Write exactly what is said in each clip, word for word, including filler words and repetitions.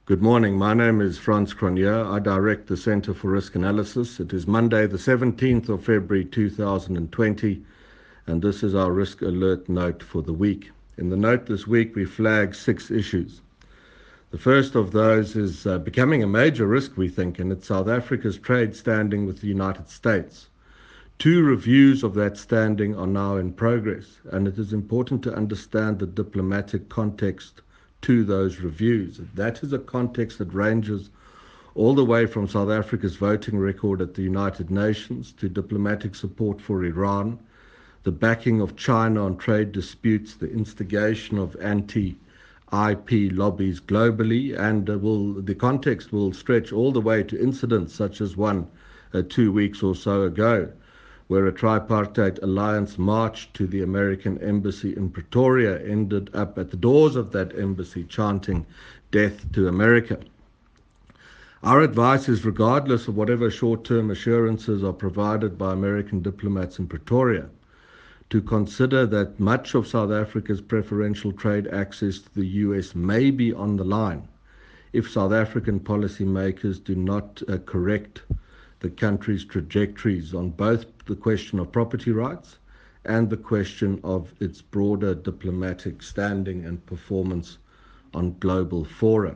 Good morning. My name is Frans Cronje. I direct the Center for Risk Analysis. It is Monday, the seventeenth of February two thousand twenty, and this is our risk alert note for the week. In the note this week, we flag six issues. The first of those is uh, becoming a major risk, we think, and it's South Africa's trade standing with the United States. Two reviews of that standing are now in progress, and it is important to understand the diplomatic context to those reviews. That is a context that ranges all the way from South Africa's voting record at the United Nations to diplomatic support for Iran, the backing of China on trade disputes, the instigation of anti-I P lobbies globally, and uh, will the context will stretch all the way to incidents such as one uh, two weeks or so ago, where a tripartite alliance march to the American embassy in Pretoria ended up at the doors of that embassy chanting "Death to America." Our advice is, regardless of whatever short-term assurances are provided by American diplomats in Pretoria, to consider that much of South Africa's preferential trade access to the U S may be on the line if South African policymakers do not uh, correct the country's trajectories on both the question of property rights and the question of its broader diplomatic standing and performance on global fora.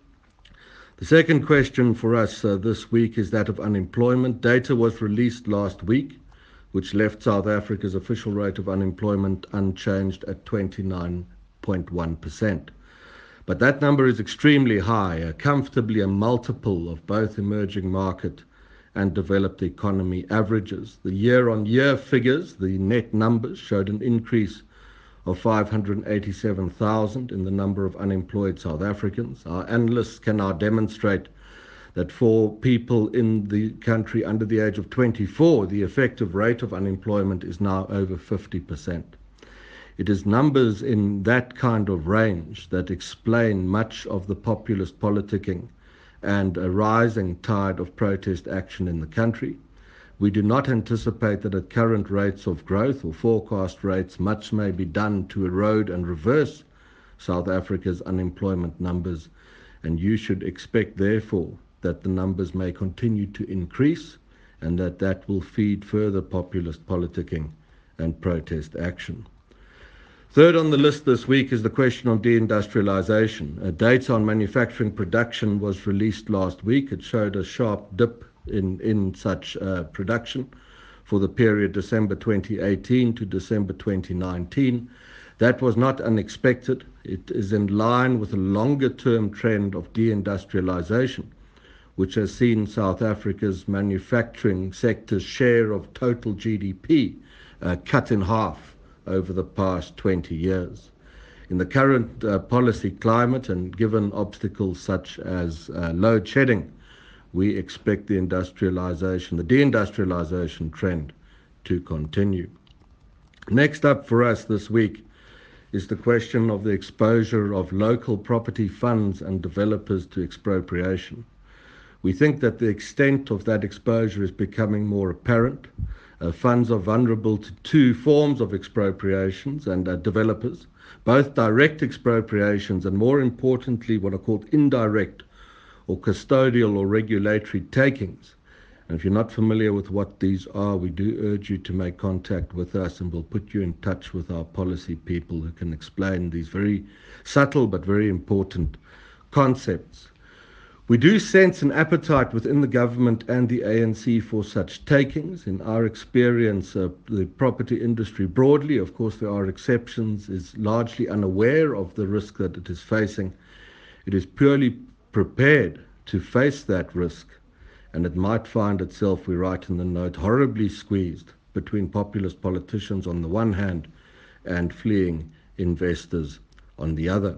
The second question for us uh, this week is that of unemployment. Data was released last week, which left South Africa's official rate of unemployment unchanged at twenty-nine point one percent. But that number is extremely high, uh, comfortably a multiple of both emerging market and developed economy averages. The year-on-year figures, the net numbers, showed an increase of five hundred eighty-seven thousand in the number of unemployed South Africans. Our analysts can now demonstrate that for people in the country under the age of twenty-four, the effective rate of unemployment is now over fifty percent. It is numbers in that kind of range that explain much of the populist politicking and a rising tide of protest action in the country. We do not anticipate that at current rates of growth or forecast rates, much may be done to erode and reverse South Africa's unemployment numbers, and you should expect, therefore, that the numbers may continue to increase and that that will feed further populist politicking and protest action. Third on the list this week is the question on deindustrialization. Uh, data on manufacturing production was released last week. It showed a sharp dip in, in such uh, production for the period December twenty eighteen to December twenty nineteen. That was not unexpected. It is in line with a longer-term trend of deindustrialization, which has seen South Africa's manufacturing sector's share of total G D P uh, cut in half over the past twenty years. In the current uh, policy climate and given obstacles such as uh, load shedding, we expect the industrialization, the deindustrialization trend to continue. Next up for us this week is the question of the exposure of local property funds and developers to expropriation. We think that the extent of that exposure is becoming more apparent. Uh, funds are vulnerable to two forms of expropriations and uh, developers, both direct expropriations and, more importantly, what are called indirect or custodial or regulatory takings. And if you're not familiar with what these are, we do urge you to make contact with us, and we'll put you in touch with our policy people who can explain these very subtle but very important concepts. We do sense an appetite within the government and the A N C for such takings. In our experience, uh, the property industry broadly, of course there are exceptions, is largely unaware of the risk that it is facing. It is purely prepared to face that risk, and it might find itself, we write in the note, horribly squeezed between populist politicians on the one hand and fleeing investors on the other.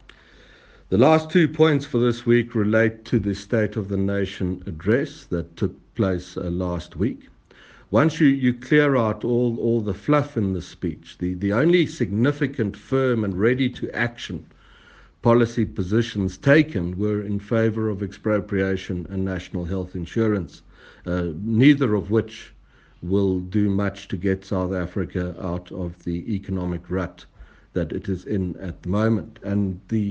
The last two points for this week relate to the State of the Nation address that took place uh, last week. Once you, you clear out all, all the fluff in the speech, the, the only significant, firm and ready to action policy positions taken were in favor of expropriation and national health insurance, uh, neither of which will do much to get South Africa out of the economic rut that it is in at the moment. And the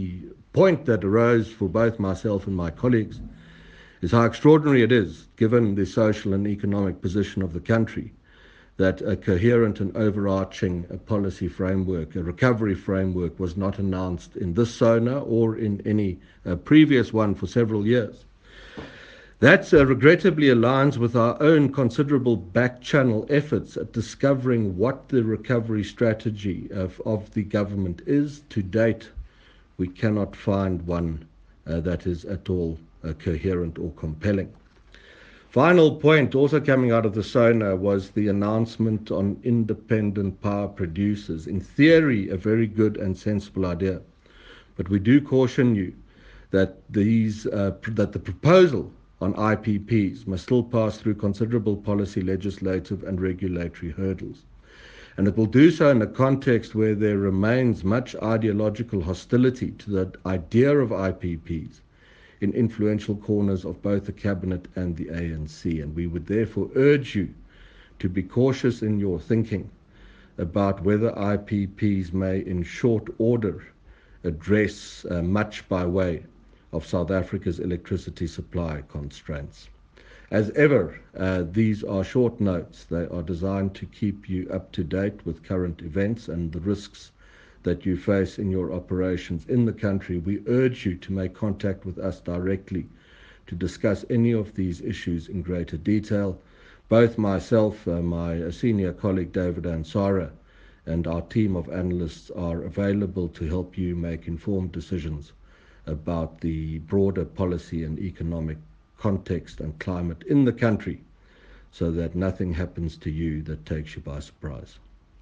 point that arose for both myself and my colleagues is how extraordinary it is, given the social and economic position of the country, that a coherent and overarching uh, policy framework, a recovery framework, was not announced in this SONA or in any uh, previous one for several years. That uh, regrettably aligns with our own considerable back-channel efforts at discovering what the recovery strategy of, of the government is. To date, we cannot find one uh, that is at all uh, coherent or compelling. Final point, also coming out of the SONA, was the announcement on independent power producers. In theory, a very good and sensible idea. But we do caution you that, these, uh, that the proposal on I P Ps must still pass through considerable policy, legislative and regulatory hurdles. And it will do so in a context where there remains much ideological hostility to the idea of I P Ps in influential corners of both the Cabinet and the A N C. And we would therefore urge you to be cautious in your thinking about whether I P Ps may in short order address uh, much by way of South Africa's electricity supply constraints. As ever, uh, these are short notes. They are designed to keep you up to date with current events and the risks that you face in your operations in the country. We urge you to make contact with us directly to discuss any of these issues in greater detail. Both myself, uh, my senior colleague David Ansara, and our team of analysts are available to help you make informed decisions about the broader policy and economic context and climate in the country, so that nothing happens to you that takes you by surprise.